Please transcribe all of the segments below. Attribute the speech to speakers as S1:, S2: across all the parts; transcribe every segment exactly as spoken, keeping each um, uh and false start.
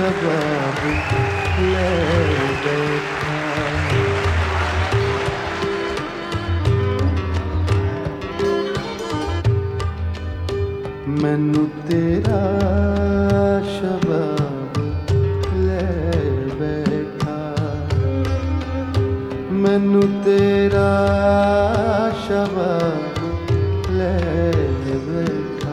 S1: शबाब ले बैठा। मैनू तेरा शबाब ले बैठा, मैनू तेरा शबाब ले बैठा।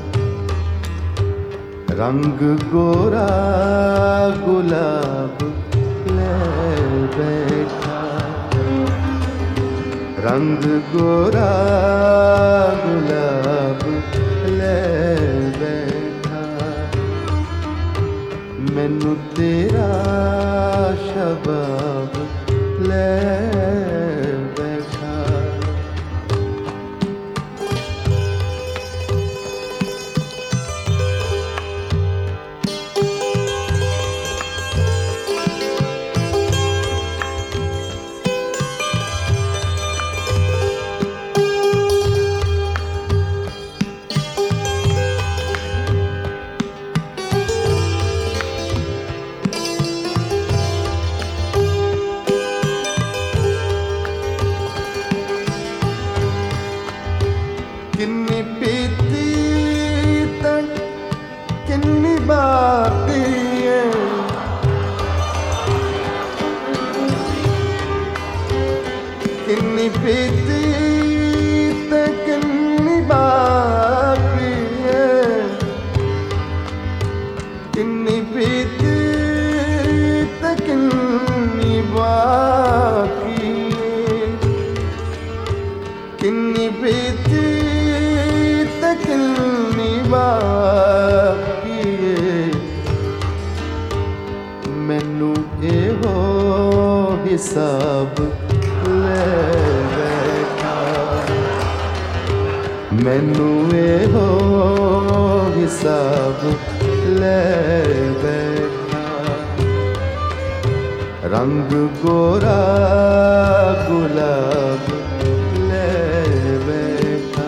S1: रंग गोरा गुलाब ले बैठा, रंग गोरा गुलाब ले बैठा। मैनू तेरा शबाब ले बैठा। किन्नी पीती तक किन्नी बाकी है, किन्नी पीती तक किन्नी बाकी है, किन्नी पीती तक किन्नी बाकी है, किन्नी पीती किन्नी बाकी है। मैनू एहो हिसाब ले बैठा, मैनू एहो हिसाब ले बैठा। रंग गोरा गुलाब ले बैठा।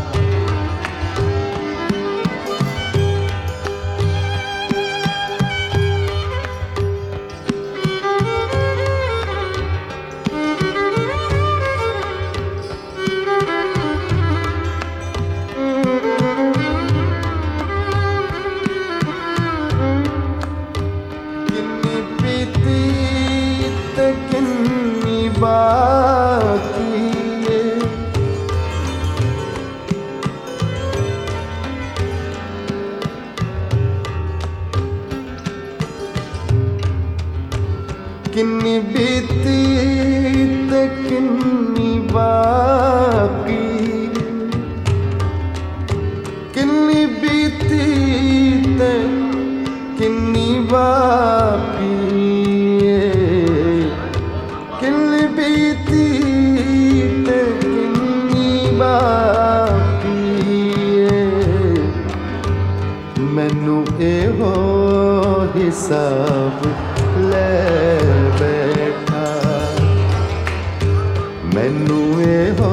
S1: किन्नी बाकी है, किन्नी बीती ते किन्नी बाकी, किन्नी बीती ते किन्नी बाकी, किन्नी बीती ते किन्नी बाकी। मैनू एहो हिसाब ले बैठा, मैनू एहो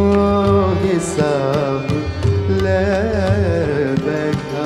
S1: हिसाब ले बैठा।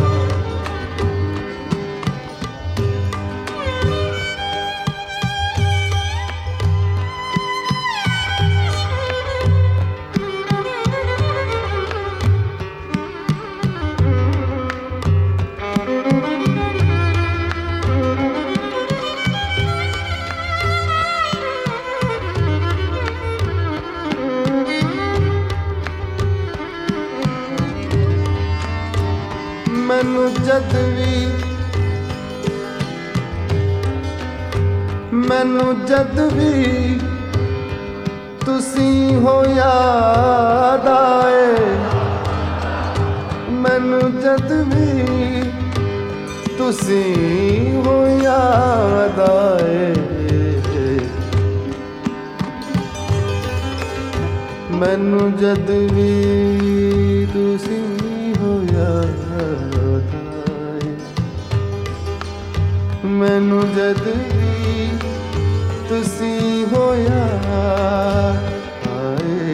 S1: मैनू जद भी मैनू जद भी तुसी हो याद आए, मैनू जद भी तुसी हो याद आए। मैनू जद भी तुसी हो याद आए, मैनू जद भी तुसी हो याद आए।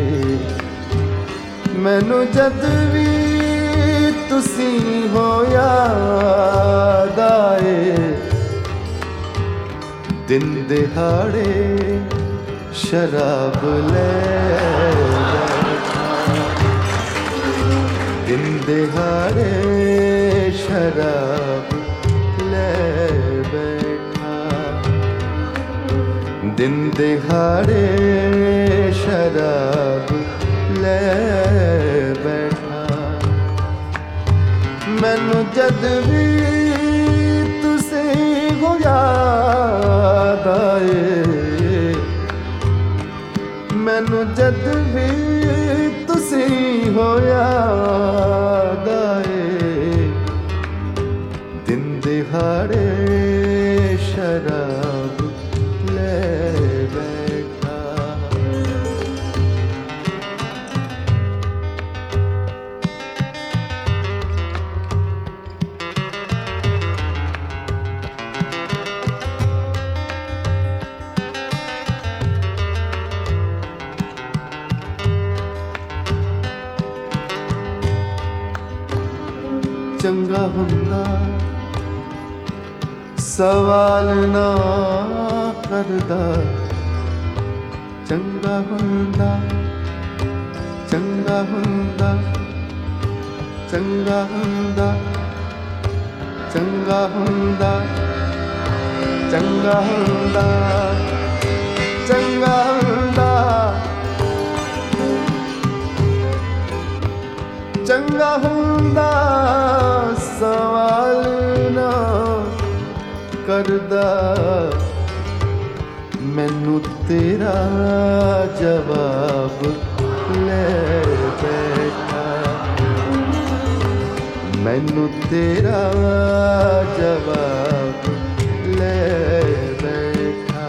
S1: मैनू जद भी तुसी हो याद आए। दिन दिहाड़े शराब ले बैठा, दिन दिहाड़े शराब ले बैठा, दिन दिहाड़े शराब ले बैठा। मैनू जद भी तुसी हो याद आए, मैनू जद भी तुसी हो याद आए, दिन दिहाड़े शराब ले बैठा। चंगा हुंदा सवाल ना करदा, चंगा हुंदा चंगा हुंदा चंगा हुंदा चंगा हुंदा चंगा हुंदा चंगा हुंदा चंगा हुंदा सवाल ना करदा, मैनू तेरा जवाब ले बैठा, मैनू तेरा जवाब ले बैठा।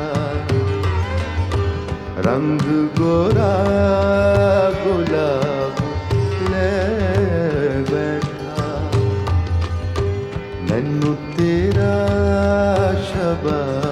S1: रंग गोरा गुलाब ले बैठा, मैनू तेरा शबाब